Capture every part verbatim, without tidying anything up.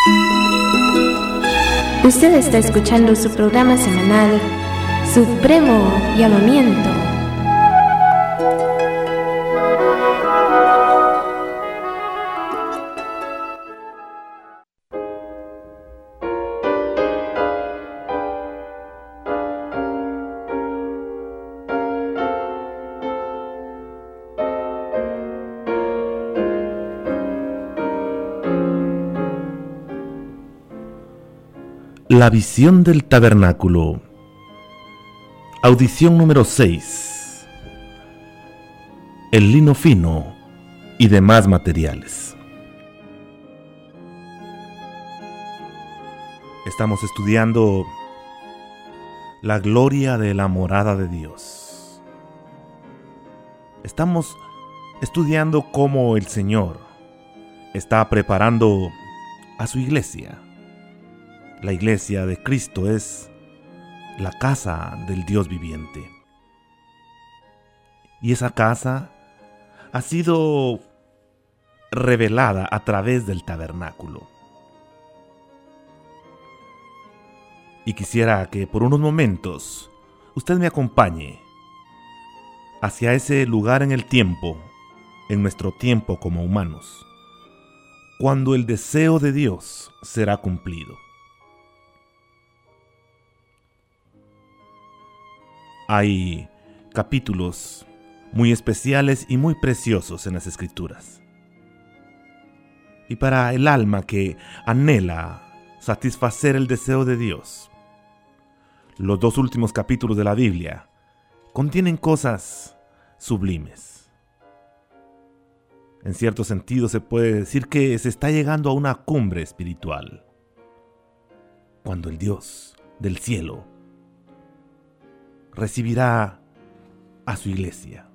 Usted está escuchando su programa semanal, Supremo Llamamiento. La visión del tabernáculo. Audición número seis. El lino fino y demás materiales. Estamos estudiando la gloria de la morada de Dios. Estamos estudiando cómo el Señor está preparando a su iglesia. La iglesia de Cristo es la casa del Dios viviente. Y esa casa ha sido revelada a través del tabernáculo. Y quisiera que por unos momentos usted me acompañe hacia ese lugar en el tiempo, en nuestro tiempo como humanos, cuando el deseo de Dios será cumplido. Hay capítulos muy especiales y muy preciosos en las Escrituras. Y para el alma que anhela satisfacer el deseo de Dios, los dos últimos capítulos de la Biblia contienen cosas sublimes. En cierto sentido se puede decir que se está llegando a una cumbre espiritual, cuando el Dios del cielo recibirá a su iglesia.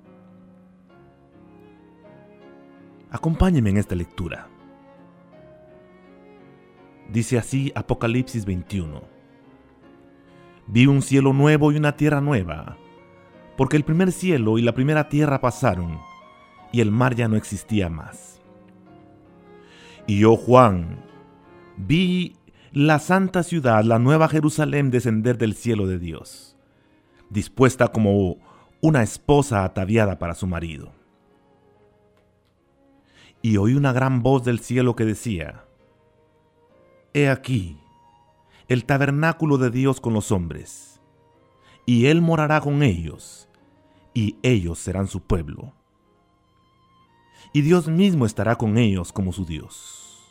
Acompáñenme en esta lectura. Dice así Apocalipsis veintiuno. Vi un cielo nuevo y una tierra nueva, porque el primer cielo y la primera tierra pasaron, y el mar ya no existía más. Y yo, Juan, vi la santa ciudad, la nueva Jerusalén, descender del cielo de Dios, dispuesta como una esposa ataviada para su marido. Y oí una gran voz del cielo que decía: He aquí, el tabernáculo de Dios con los hombres, y Él morará con ellos, y ellos serán su pueblo. Y Dios mismo estará con ellos como su Dios.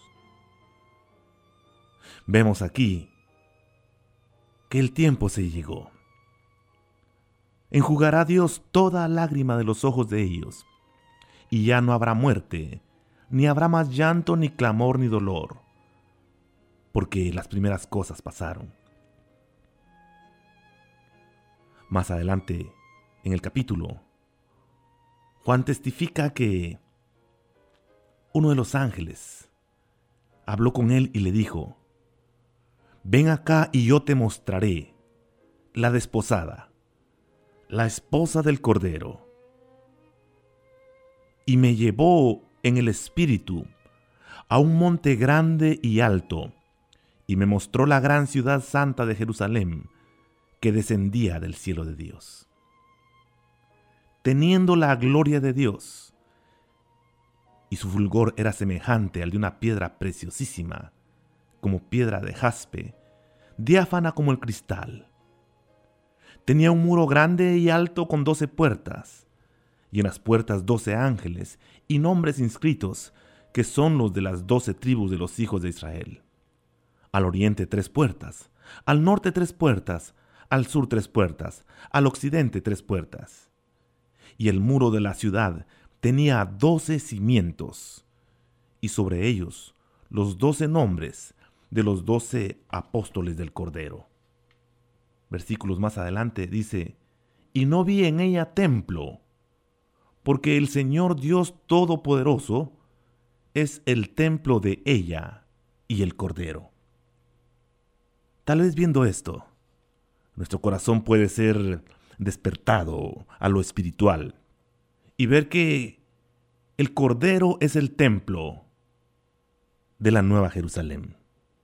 Vemos aquí que el tiempo se llegó. Enjugará Dios toda lágrima de los ojos de ellos, y ya no habrá muerte, ni habrá más llanto, ni clamor, ni dolor, porque las primeras cosas pasaron. Más adelante, en el capítulo, Juan testifica que uno de los ángeles habló con él y le dijo: Ven acá y yo te mostraré la desposada, la esposa del Cordero. Y me llevó en el espíritu a un monte grande y alto, y me mostró la gran ciudad santa de Jerusalén, que descendía del cielo de Dios, teniendo la gloria de Dios, y su fulgor era semejante al de una piedra preciosísima, como piedra de jaspe, diáfana como el cristal. Tenía un muro grande y alto con doce puertas, y en las puertas doce ángeles y nombres inscritos, que son los de las doce tribus de los hijos de Israel. Al oriente tres puertas, al norte tres puertas, al sur tres puertas, al occidente tres puertas. Y el muro de la ciudad tenía doce cimientos, y sobre ellos los doce nombres de los doce apóstoles del Cordero. Versículos más adelante dice: Y no vi en ella templo, porque el Señor Dios Todopoderoso es el templo de ella y el Cordero. Tal vez viendo esto, nuestro corazón puede ser despertado a lo espiritual y ver que el Cordero es el templo de la Nueva Jerusalén.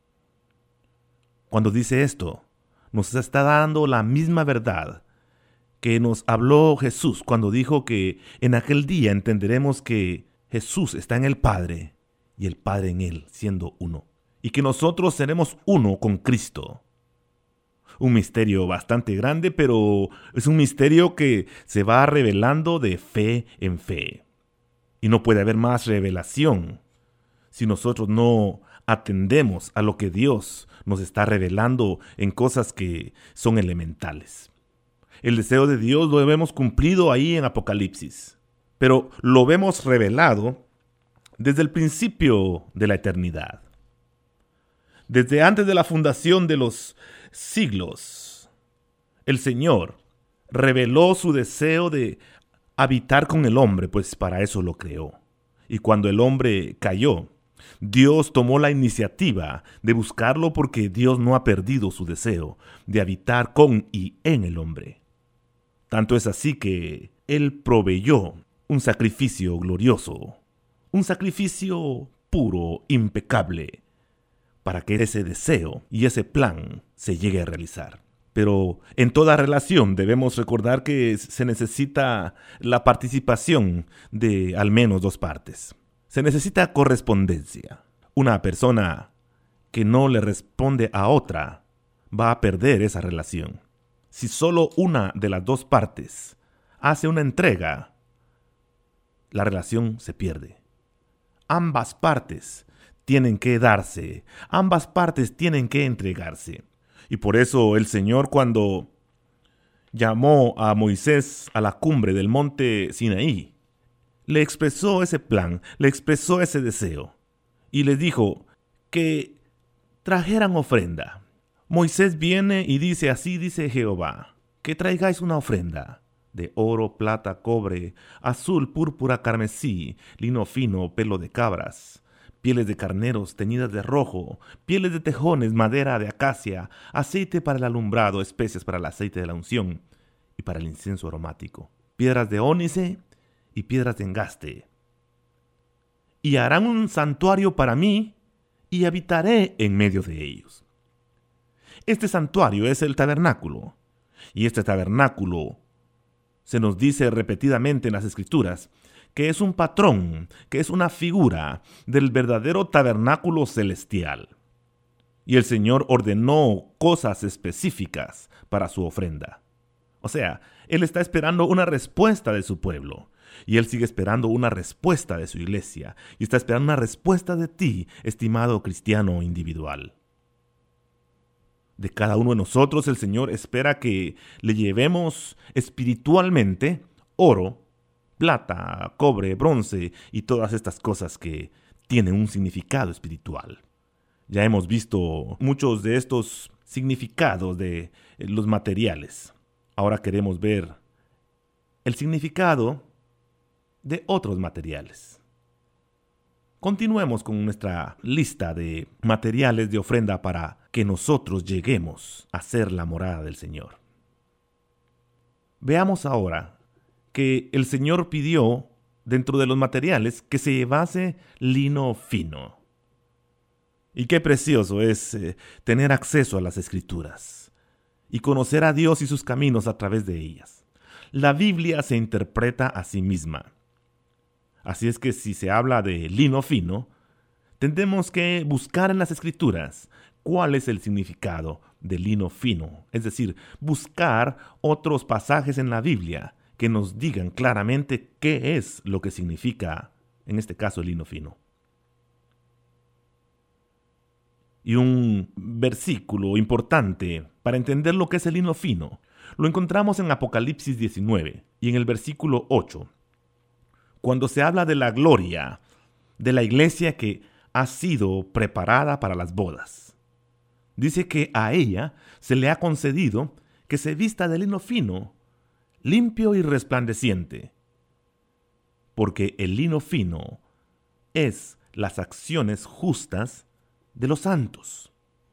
Cuando dice esto, nos está dando la misma verdad que nos habló Jesús cuando dijo que en aquel día entenderemos que Jesús está en el Padre y el Padre en Él, siendo uno, y que nosotros seremos uno con Cristo. Un misterio bastante grande, pero es un misterio que se va revelando de fe en fe. Y no puede haber más revelación si nosotros no atendemos a lo que Dios nos está revelando en cosas que son elementales. El deseo de Dios lo hemos cumplido ahí en Apocalipsis, pero lo vemos revelado desde el principio de la eternidad. Desde antes de la fundación de los siglos, el Señor reveló su deseo de habitar con el hombre, pues para eso lo creó. Y cuando el hombre cayó, Dios tomó la iniciativa de buscarlo porque Dios no ha perdido su deseo de habitar con y en el hombre. Tanto es así que Él proveyó un sacrificio glorioso, un sacrificio puro, impecable, para que ese deseo y ese plan se llegue a realizar. Pero en toda relación debemos recordar que se necesita la participación de al menos dos partes. Se necesita correspondencia. Una persona que no le responde a otra va a perder esa relación. Si solo una de las dos partes hace una entrega, la relación se pierde. Ambas partes tienen que darse, ambas partes tienen que entregarse. Y por eso el Señor, cuando llamó a Moisés a la cumbre del monte Sinaí, le expresó ese plan, le expresó ese deseo y les dijo que trajeran ofrenda. Moisés viene y dice, así dice Jehová, que traigáis una ofrenda de oro, plata, cobre, azul, púrpura, carmesí, lino fino, pelo de cabras, pieles de carneros teñidas de rojo, pieles de tejones, madera de acacia, aceite para el alumbrado, especias para el aceite de la unción y para el incienso aromático, piedras de ónice y piedras de engaste. Y harán un santuario para mí y habitaré en medio de ellos. Este santuario es el tabernáculo, y este tabernáculo se nos dice repetidamente en las Escrituras que es un patrón, que es una figura del verdadero tabernáculo celestial. Y el Señor ordenó cosas específicas para su ofrenda. O sea, Él está esperando una respuesta de su pueblo, y Él sigue esperando una respuesta de su iglesia, y está esperando una respuesta de ti, estimado cristiano individual. De cada uno de nosotros el Señor espera que le llevemos espiritualmente oro, plata, cobre, bronce y todas estas cosas que tienen un significado espiritual. Ya hemos visto muchos de estos significados de los materiales. Ahora queremos ver el significado de otros materiales. Continuemos con nuestra lista de materiales de ofrenda para que nosotros lleguemos a ser la morada del Señor. Veamos ahora que el Señor pidió dentro de los materiales que se llevase lino fino. Y qué precioso es eh, tener acceso a las Escrituras y conocer a Dios y sus caminos a través de ellas. La Biblia se interpreta a sí misma. Así es que si se habla de lino fino, tendremos que buscar en las Escrituras cuál es el significado de lino fino. Es decir, buscar otros pasajes en la Biblia que nos digan claramente qué es lo que significa, en este caso, el lino fino. Y un versículo importante para entender lo que es el lino fino lo encontramos en Apocalipsis diecinueve y en el versículo ocho. Cuando se habla de la gloria de la iglesia que ha sido preparada para las bodas. Dice que a ella se le ha concedido que se vista de lino fino, limpio y resplandeciente. Porque el lino fino es las acciones justas de los santos.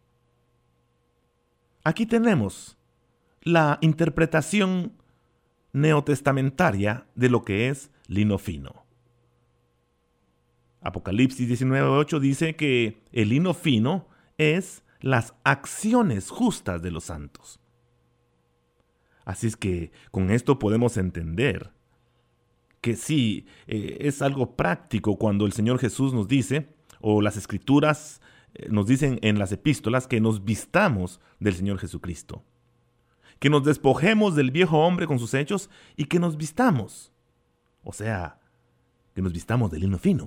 Aquí tenemos la interpretación neotestamentaria de lo que es lino fino. Apocalipsis diecinueve ocho dice que el lino fino es las acciones justas de los santos. Así es que con esto podemos entender que sí, eh, es algo práctico cuando el Señor Jesús nos dice, o las Escrituras eh, nos dicen en las epístolas, que nos vistamos del Señor Jesucristo. Que nos despojemos del viejo hombre con sus hechos y que nos vistamos. O sea, que nos vistamos de lino fino.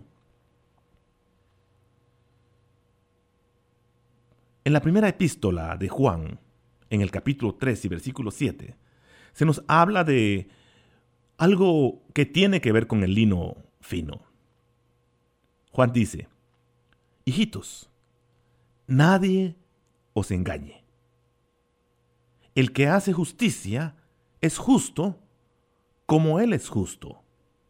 En la primera epístola de Juan, en el capítulo tres y versículo siete, se nos habla de algo que tiene que ver con el lino fino. Juan dice: hijitos, nadie os engañe. El que hace justicia es justo como Él es justo.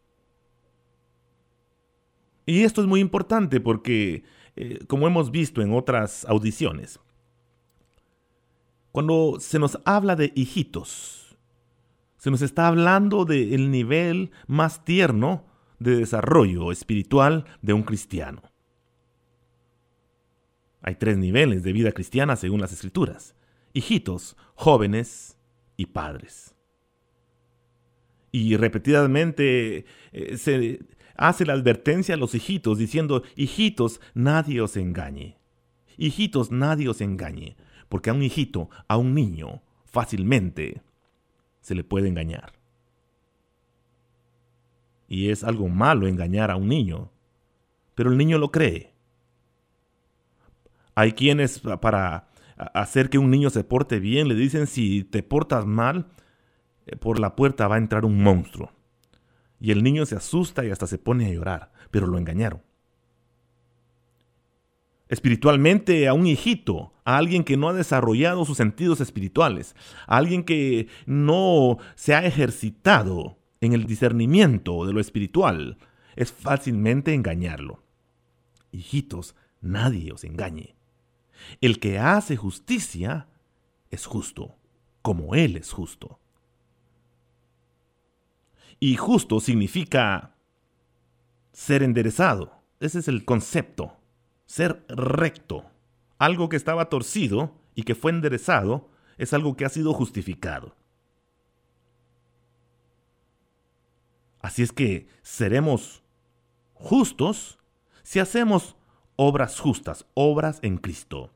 Y esto es muy importante porque, eh, como hemos visto en otras audiciones, cuando se nos habla de hijitos, se nos está hablando del nivel más tierno de desarrollo espiritual de un cristiano. Hay tres niveles de vida cristiana según las Escrituras: hijitos, jóvenes y padres. Y repetidamente eh, se hace la advertencia a los hijitos diciendo: hijitos, nadie os engañe. Hijitos, nadie os engañe. Porque a un hijito, a un niño, fácilmente se le puede engañar. Y es algo malo engañar a un niño, pero el niño lo cree. Hay quienes, para hacer que un niño se porte bien, le dicen: si te portas mal, por la puerta va a entrar un monstruo. Y el niño se asusta y hasta se pone a llorar, pero lo engañaron. Espiritualmente, a un hijito, a alguien que no ha desarrollado sus sentidos espirituales, a alguien que no se ha ejercitado en el discernimiento de lo espiritual, es fácilmente engañarlo. Hijitos, nadie os engañe. El que hace justicia es justo, como Él es justo. Y justo significa ser enderezado. Ese es el concepto. Ser recto. Algo que estaba torcido y que fue enderezado es algo que ha sido justificado. Así es que seremos justos si hacemos obras justas, obras en Cristo.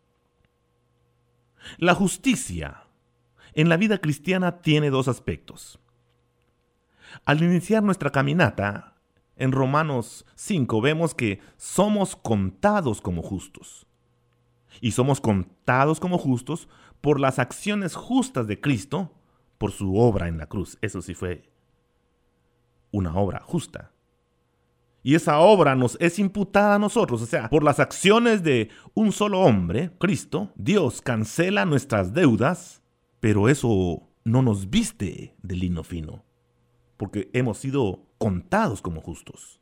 La justicia en la vida cristiana tiene dos aspectos. Al iniciar nuestra caminata, en Romanos cinco vemos que somos contados como justos. Y somos contados como justos por las acciones justas de Cristo, por su obra en la cruz. Eso sí fue una obra justa. Y esa obra nos es imputada a nosotros, o sea, por las acciones de un solo hombre, Cristo, Dios cancela nuestras deudas, pero eso no nos viste de lino fino, porque hemos sido contados como justos.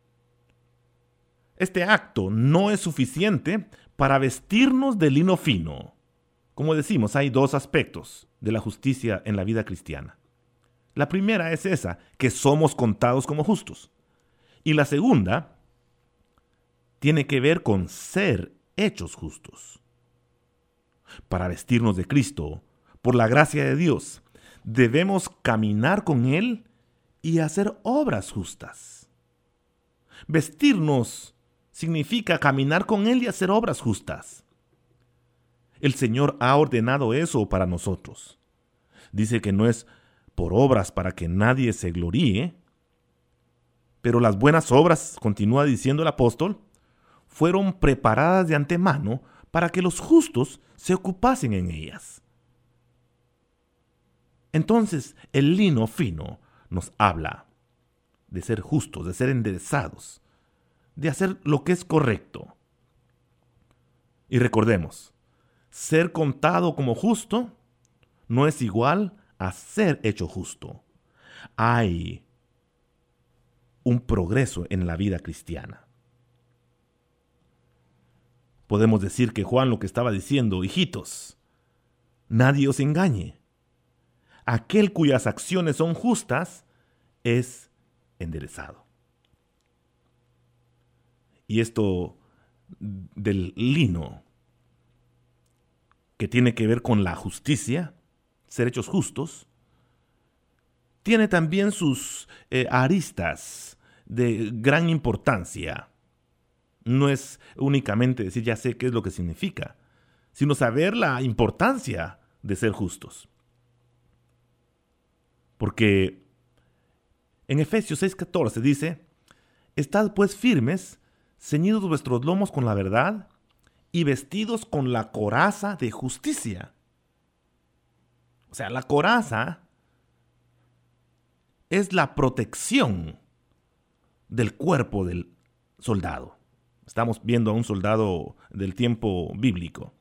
Este acto no es suficiente para vestirnos de lino fino. Como decimos, hay dos aspectos de la justicia en la vida cristiana. La primera es esa, que somos contados como justos. Y la segunda tiene que ver con ser hechos justos. Para vestirnos de Cristo, por la gracia de Dios, debemos caminar con Él y hacer obras justas. Vestirnos significa caminar con Él y hacer obras justas. El Señor ha ordenado eso para nosotros. Dice que no es por obras para que nadie se gloríe, pero las buenas obras, continúa diciendo el apóstol, fueron preparadas de antemano para que los justos se ocupasen en ellas. Entonces, el lino fino nos habla de ser justos, de ser enderezados, de hacer lo que es correcto. Y recordemos, ser contado como justo no es igual a ser hecho justo. Hay un progreso en la vida cristiana. Podemos decir que Juan lo que estaba diciendo: hijitos, nadie os engañe. Aquel cuyas acciones son justas es enderezado. Y esto del lino que tiene que ver con la justicia, ser hechos justos, tiene también sus eh, aristas de gran importancia. No es únicamente decir ya sé qué es lo que significa, sino saber la importancia de ser justos. Porque en Efesios seis catorce dice: estad pues firmes, ceñidos vuestros lomos con la verdad y vestidos con la coraza de justicia. O sea, la coraza es la protección del cuerpo del soldado. Estamos viendo a un soldado del tiempo bíblico.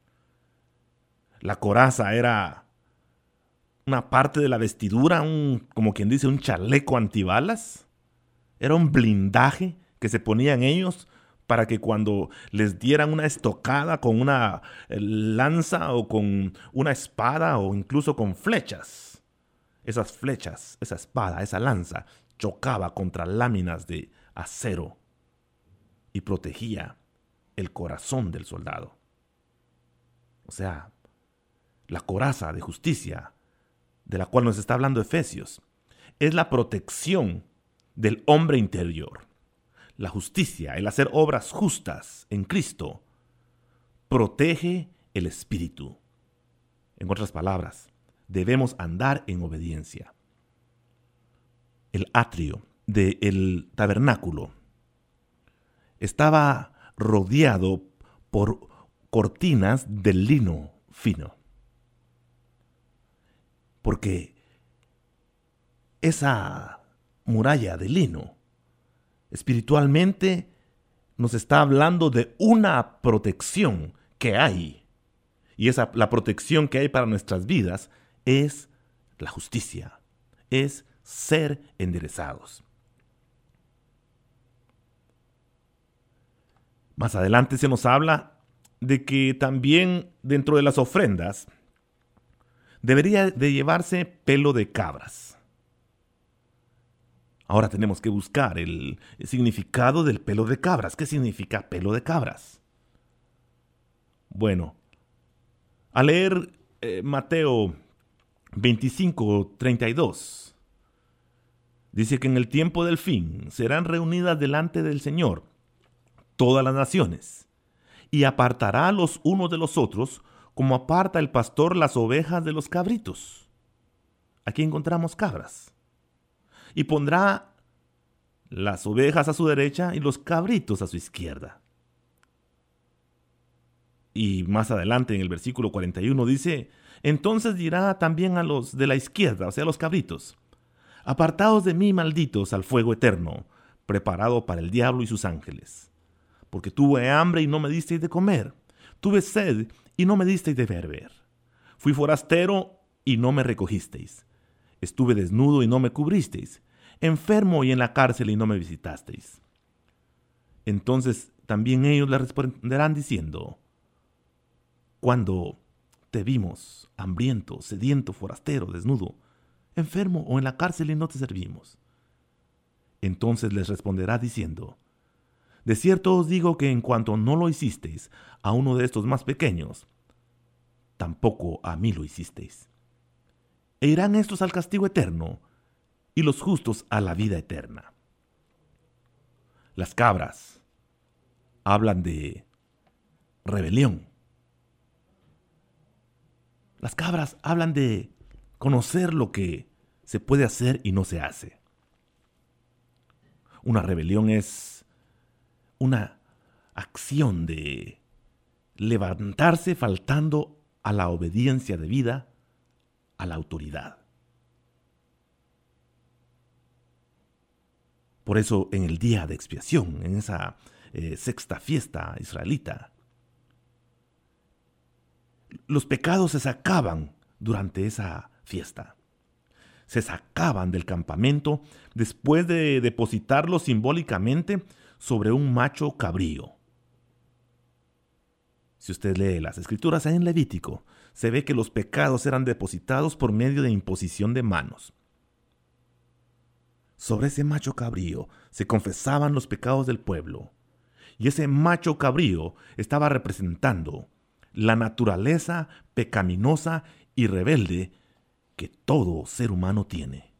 La coraza era una parte de la vestidura, un, como quien dice, un chaleco antibalas. Era un blindaje que se ponían ellos para que cuando les dieran una estocada con una lanza o con una espada o incluso con flechas, esas flechas, esa espada, esa lanza chocaba contra láminas de acero y protegía el corazón del soldado. O sea, la coraza de justicia de la cual nos está hablando Efesios es la protección del hombre interior. La justicia, el hacer obras justas en Cristo, protege el espíritu. En otras palabras, debemos andar en obediencia. El atrio del tabernáculo estaba rodeado por cortinas de lino fino. Porque esa muralla de lino espiritualmente nos está hablando de una protección que hay. Y esa, la protección que hay para nuestras vidas es la justicia, es ser enderezados. Más adelante se nos habla de que también dentro de las ofrendas debería de llevarse pelo de cabras. Ahora tenemos que buscar el significado del pelo de cabras. ¿Qué significa pelo de cabras? Bueno, al leer eh, Mateo veinticinco, treinta y dos, dice que en el tiempo del fin serán reunidas delante del Señor todas las naciones, y apartará los unos de los otros, como aparta el pastor las ovejas de los cabritos. Aquí encontramos cabras. Y pondrá las ovejas a su derecha y los cabritos a su izquierda. Y más adelante en el versículo cuarenta y uno dice: entonces dirá también a los de la izquierda, o sea, a los cabritos: apartaos de mí, malditos, al fuego eterno, preparado para el diablo y sus ángeles. Porque tuve hambre y no me disteis de comer, tuve sed y no me disteis de beber, fui forastero y no me recogisteis, estuve desnudo y no me cubristeis, enfermo y en la cárcel y no me visitasteis. Entonces también ellos le responderán diciendo: cuando te vimos hambriento, sediento, forastero, desnudo, enfermo o en la cárcel y no te servimos. Entonces les responderá diciendo: de cierto os digo que en cuanto no lo hicisteis a uno de estos más pequeños, tampoco a mí lo hicisteis. E irán estos al castigo eterno, y los justos a la vida eterna. Las cabras hablan de rebelión. Las cabras hablan de conocer lo que se puede hacer y no se hace. Una rebelión es una acción de levantarse faltando a la obediencia debida a la autoridad. Por eso en el día de expiación, en esa eh, sexta fiesta israelita, los pecados se sacaban durante esa fiesta. Se sacaban del campamento después de depositarlos simbólicamente sobre un macho cabrío. Si usted lee las escrituras en Levítico, se ve que los pecados eran depositados por medio de imposición de manos. Sobre ese macho cabrío se confesaban los pecados del pueblo, y ese macho cabrío estaba representando la naturaleza pecaminosa y rebelde que todo ser humano tiene.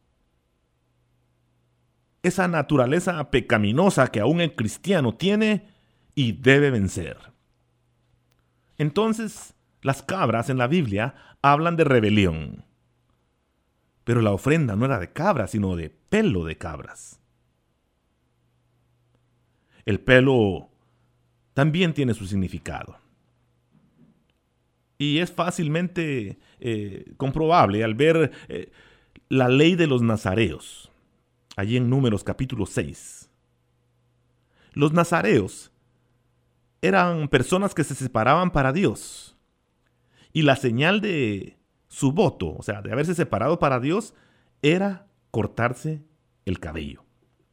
Esa naturaleza pecaminosa que aún el cristiano tiene y debe vencer. Entonces, las cabras en la Biblia hablan de rebelión. Pero la ofrenda no era de cabras, sino de pelo de cabras. El pelo también tiene su significado. Y es fácilmente eh, comprobable al ver eh, la ley de los nazareos, allí en Números capítulo seis. Los nazareos eran personas que se separaban para Dios. Y la señal de su voto, o sea, de haberse separado para Dios, era cortarse el cabello.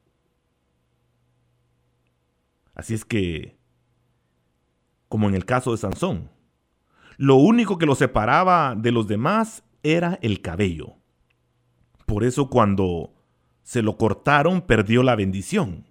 Así es que, como en el caso de Sansón, lo único que lo separaba de los demás era el cabello. Por eso cuando se lo cortaron, perdió la bendición.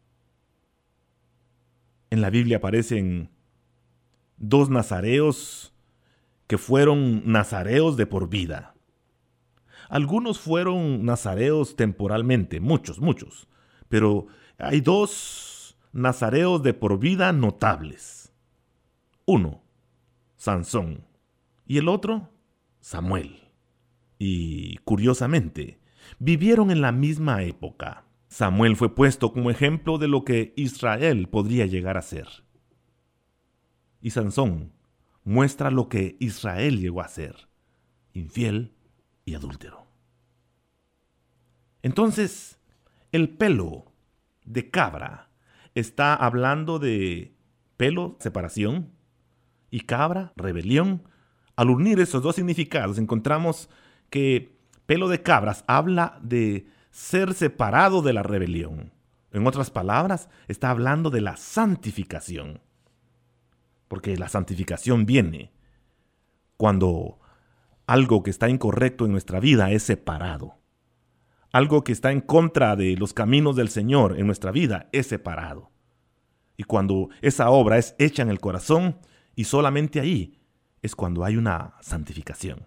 En la Biblia aparecen dos nazareos que fueron nazareos de por vida. Algunos fueron nazareos temporalmente, muchos, muchos. Pero hay dos nazareos de por vida notables. Uno, Sansón, y el otro, Samuel. Y, curiosamente, vivieron en la misma época. Samuel fue puesto como ejemplo de lo que Israel podría llegar a ser. Y Sansón muestra lo que Israel llegó a ser, infiel y adúltero. Entonces, el pelo de cabra está hablando de pelo, separación, y cabra, rebelión. Al unir esos dos significados, encontramos que pelo de cabras habla de ser separado de la rebelión. En otras palabras, está hablando de la santificación. Porque la santificación viene cuando algo que está incorrecto en nuestra vida es separado. Algo que está en contra de los caminos del Señor en nuestra vida es separado. Y cuando esa obra es hecha en el corazón, y solamente ahí es cuando hay una santificación.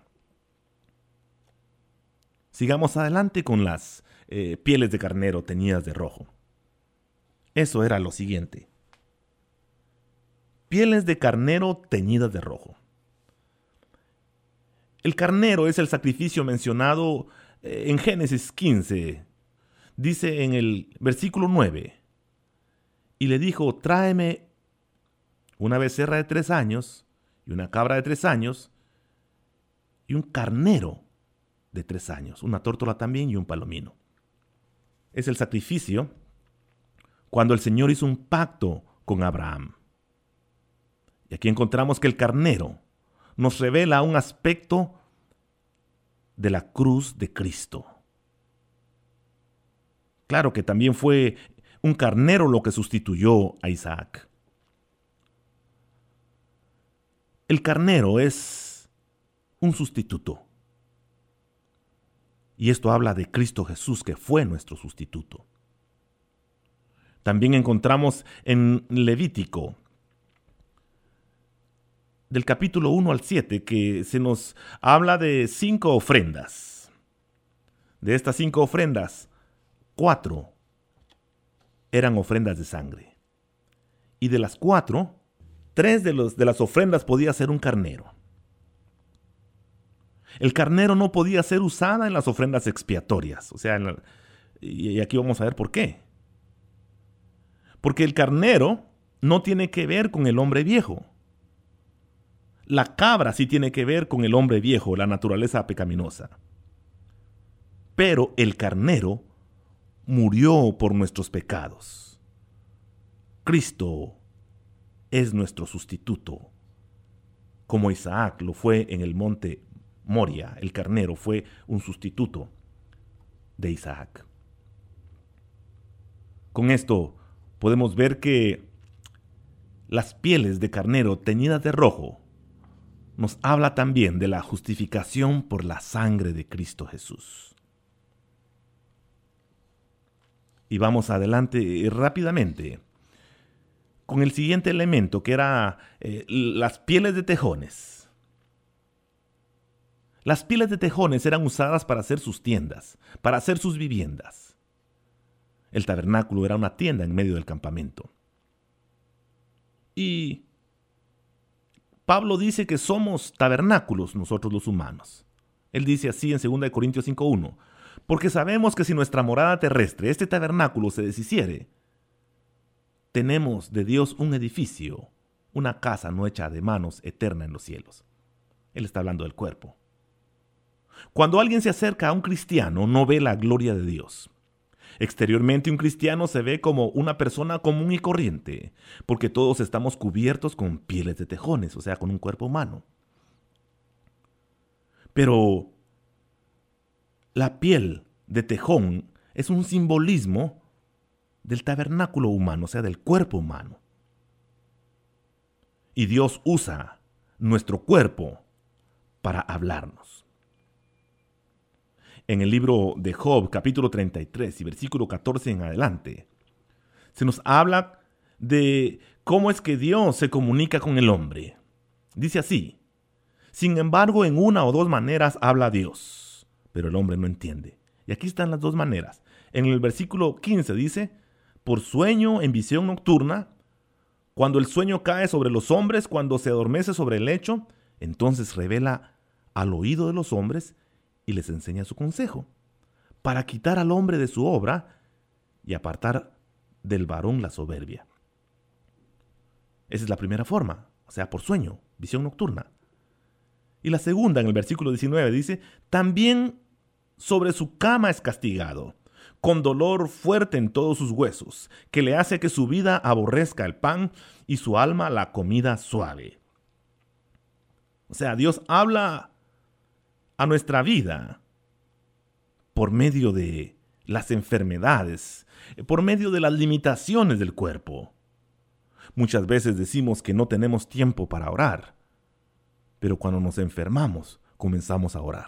Sigamos adelante con las eh, pieles de carnero teñidas de rojo. Eso era lo siguiente. Pieles de carnero teñidas de rojo. El carnero es el sacrificio mencionado eh, en Génesis quince. Dice en el versículo nueve. Y le dijo, tráeme una becerra de tres años y una cabra de tres años y un carnero de tres años, una tórtola también y un palomino. Es el sacrificio cuando el Señor hizo un pacto con Abraham. Y aquí encontramos que el carnero nos revela un aspecto de la cruz de Cristo. Claro que también fue un carnero lo que sustituyó a Isaac. El carnero es un sustituto. Y esto habla de Cristo Jesús, que fue nuestro sustituto. También encontramos en Levítico, del capítulo uno al siete, que se nos habla de cinco ofrendas. De estas cinco ofrendas, cuatro eran ofrendas de sangre. Y de las cuatro, tres de, los, de las ofrendas podía ser un carnero. El carnero no podía ser usada en las ofrendas expiatorias. O sea, en la, y aquí vamos a ver por qué. Porque el carnero no tiene que ver con el hombre viejo. La cabra sí tiene que ver con el hombre viejo, la naturaleza pecaminosa. Pero el carnero murió por nuestros pecados. Cristo es nuestro sustituto. Como Isaac lo fue en el monte Moria, el carnero fue un sustituto de Isaac. Con esto podemos ver que las pieles de carnero teñidas de rojo nos habla también de la justificación por la sangre de Cristo Jesús. Y vamos adelante rápidamente con el siguiente elemento, que era eh, las pieles de tejones. Las pieles de tejones eran usadas para hacer sus tiendas, para hacer sus viviendas. El tabernáculo era una tienda en medio del campamento. Y Pablo dice que somos tabernáculos nosotros los humanos. Él dice así en segunda de Corintios cinco uno, porque sabemos que si nuestra morada terrestre, este tabernáculo, se deshiciere, tenemos de Dios un edificio, una casa no hecha de manos, eterna en los cielos. Él está hablando del cuerpo. Cuando alguien se acerca a un cristiano, no ve la gloria de Dios. Exteriormente, un cristiano se ve como una persona común y corriente, porque todos estamos cubiertos con pieles de tejones, o sea, con un cuerpo humano. Pero la piel de tejón es un simbolismo del tabernáculo humano, o sea, del cuerpo humano. Y Dios usa nuestro cuerpo para hablarnos. En el libro de Job, capítulo treinta y tres y versículo catorce en adelante, se nos habla de cómo es que Dios se comunica con el hombre. Dice así: sin embargo, en una o dos maneras habla Dios, pero el hombre no entiende. Y aquí están las dos maneras. En el versículo quince dice: por sueño en visión nocturna, cuando el sueño cae sobre los hombres, cuando se adormece sobre el lecho, entonces revela al oído de los hombres y les enseña su consejo, para quitar al hombre de su obra y apartar del varón la soberbia. Esa es la primera forma, o sea, por sueño, visión nocturna. Y la segunda, en el versículo diecinueve, dice: también sobre su cama es castigado, con dolor fuerte en todos sus huesos, que le hace que su vida aborrezca el pan y su alma la comida suave. O sea, Dios habla a nuestra vida por medio de las enfermedades, por medio de las limitaciones del cuerpo. Muchas veces decimos que no tenemos tiempo para orar, pero cuando nos enfermamos, comenzamos a orar.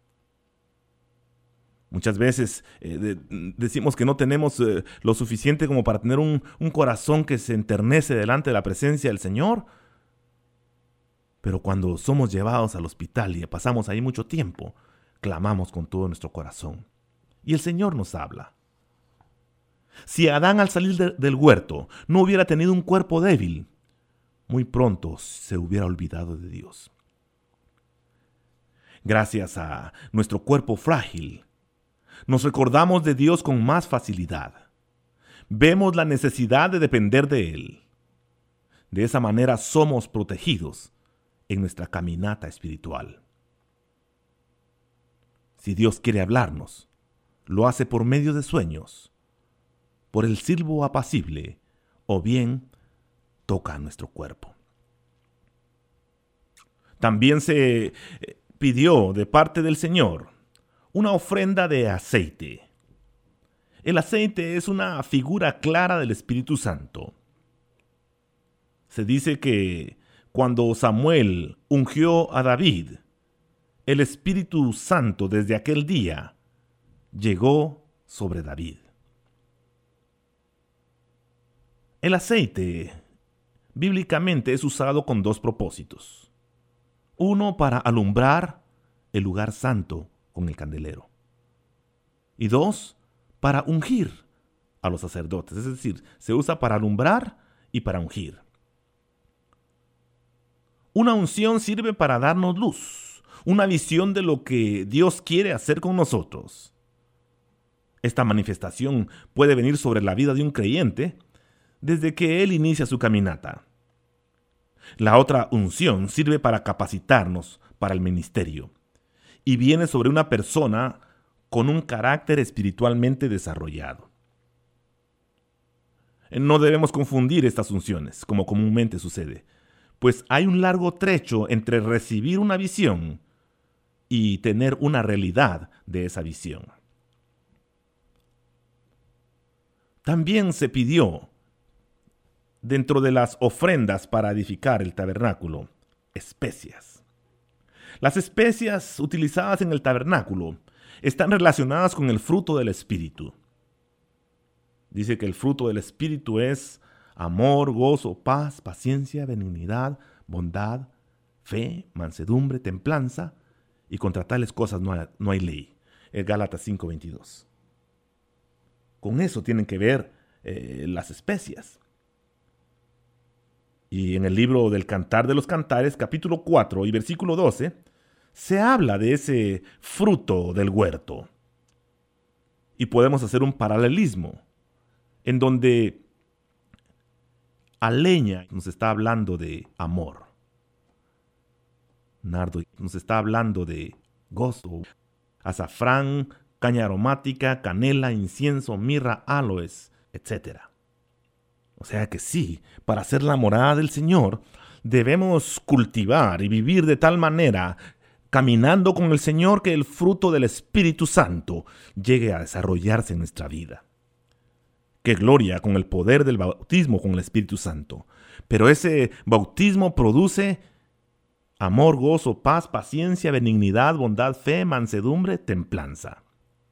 Muchas veces eh, de, decimos que no tenemos eh, lo suficiente como para tener un, un corazón que se enternece delante de la presencia del Señor. Pero cuando somos llevados al hospital y pasamos ahí mucho tiempo, clamamos con todo nuestro corazón. Y el Señor nos habla. Si Adán al salir de, del huerto no hubiera tenido un cuerpo débil, muy pronto se hubiera olvidado de Dios. Gracias a nuestro cuerpo frágil, nos recordamos de Dios con más facilidad. Vemos la necesidad de depender de Él. De esa manera somos protegidos en nuestra caminata espiritual. Si Dios quiere hablarnos, lo hace por medio de sueños, por el silbo apacible, o bien toca nuestro cuerpo. También se pidió de parte del Señor una ofrenda de aceite. El aceite es una figura clara del Espíritu Santo. Se dice que cuando Samuel ungió a David, el Espíritu Santo desde aquel día llegó sobre David. El aceite bíblicamente es usado con dos propósitos. Uno, para alumbrar el lugar santo con el candelero. Y dos, para ungir a los sacerdotes. Es decir, se usa para alumbrar y para ungir. Una unción sirve para darnos luz, una visión de lo que Dios quiere hacer con nosotros. Esta manifestación puede venir sobre la vida de un creyente desde que él inicia su caminata. La otra unción sirve para capacitarnos para el ministerio y viene sobre una persona con un carácter espiritualmente desarrollado. No debemos confundir estas unciones, como comúnmente sucede, pues hay un largo trecho entre recibir una visión y tener una realidad de esa visión. También se pidió, dentro de las ofrendas para edificar el tabernáculo, especias. Las especias utilizadas en el tabernáculo están relacionadas con el fruto del Espíritu. Dice que el fruto del Espíritu es amor, gozo, paz, paciencia, benignidad, bondad, fe, mansedumbre, templanza, y contra tales cosas no hay, no hay ley. Es Gálatas cinco veintidós. Con eso tienen que ver eh, las especias. Y en el libro del Cantar de los Cantares, capítulo cuatro y versículo doce, se habla de ese fruto del huerto. Y podemos hacer un paralelismo en donde a leña nos está hablando de amor. Nardo nos está hablando de gozo, azafrán, caña aromática, canela, incienso, mirra, aloes, etcétera. O sea que sí, para ser la morada del Señor, debemos cultivar y vivir de tal manera, caminando con el Señor, que el fruto del Espíritu Santo llegue a desarrollarse en nuestra vida. ¡Qué gloria con el poder del bautismo con el Espíritu Santo! Pero ese bautismo produce amor, gozo, paz, paciencia, benignidad, bondad, fe, mansedumbre, templanza.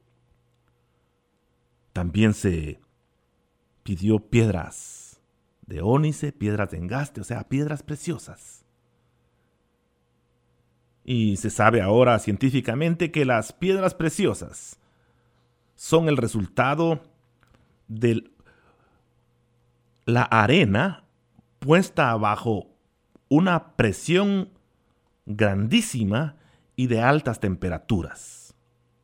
También se pidió piedras de ónice, piedras de engaste, o sea, piedras preciosas. Y se sabe ahora científicamente que las piedras preciosas son el resultado de la arena puesta bajo una presión grandísima y de altas temperaturas.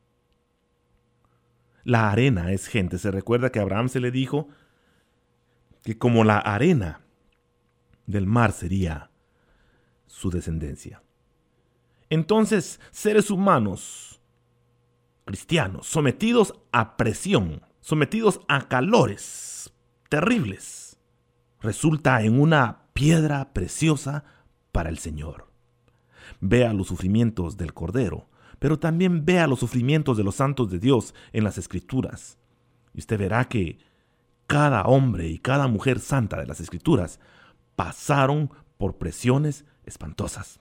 La arena es gente. Se recuerda que a Abraham se le dijo que como la arena del mar sería su descendencia. Entonces, seres humanos, cristianos, sometidos a presión, sometidos a calores terribles, resulta en una piedra preciosa para el Señor. Vea los sufrimientos del Cordero, pero también vea los sufrimientos de los santos de Dios en las Escrituras. Y usted verá que cada hombre y cada mujer santa de las Escrituras pasaron por presiones espantosas.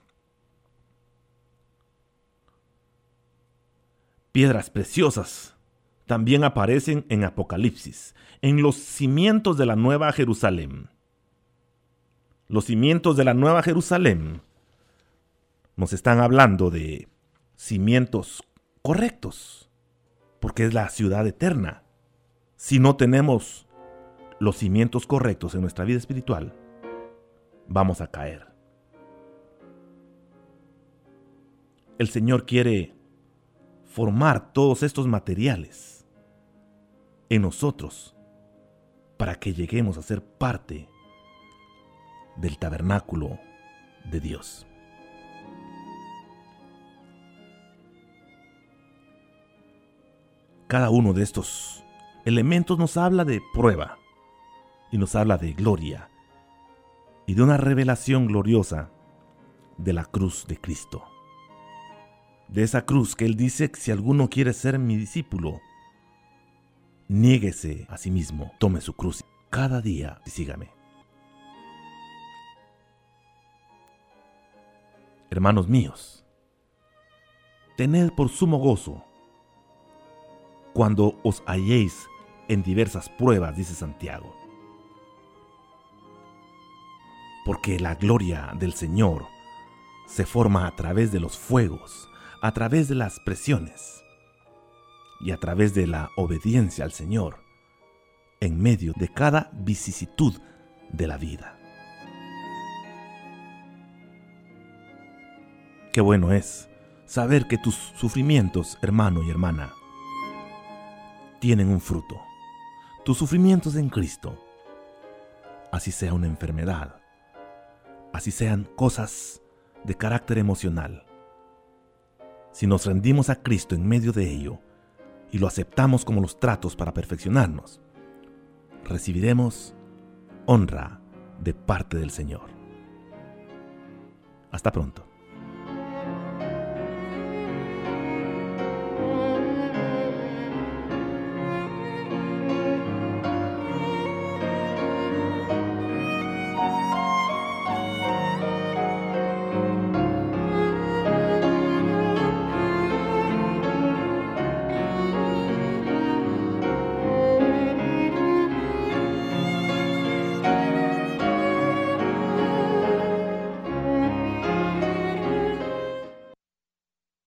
Piedras preciosas también aparecen en Apocalipsis, en los cimientos de la Nueva Jerusalén. Los cimientos de la Nueva Jerusalén nos están hablando de cimientos correctos, porque es la ciudad eterna. Si no tenemos los cimientos correctos en nuestra vida espiritual, vamos a caer. El Señor quiere formar todos estos materiales en nosotros para que lleguemos a ser parte del tabernáculo de Dios. Cada uno de estos elementos nos habla de prueba y nos habla de gloria y de una revelación gloriosa de la cruz de Cristo. De esa cruz que Él dice que si alguno quiere ser mi discípulo, niéguese a sí mismo, tome su cruz cada día y sígame. Hermanos míos, tened por sumo gozo cuando os halléis en diversas pruebas, dice Santiago, porque la gloria del Señor se forma a través de los fuegos, a través de las presiones y a través de la obediencia al Señor en medio de cada vicisitud de la vida. Qué bueno es saber que tus sufrimientos, hermano y hermana, tienen un fruto. Tus sufrimientos en Cristo, así sea una enfermedad, así sean cosas de carácter emocional, si nos rendimos a Cristo en medio de ello y lo aceptamos como los tratos para perfeccionarnos, recibiremos honra de parte del Señor. Hasta pronto.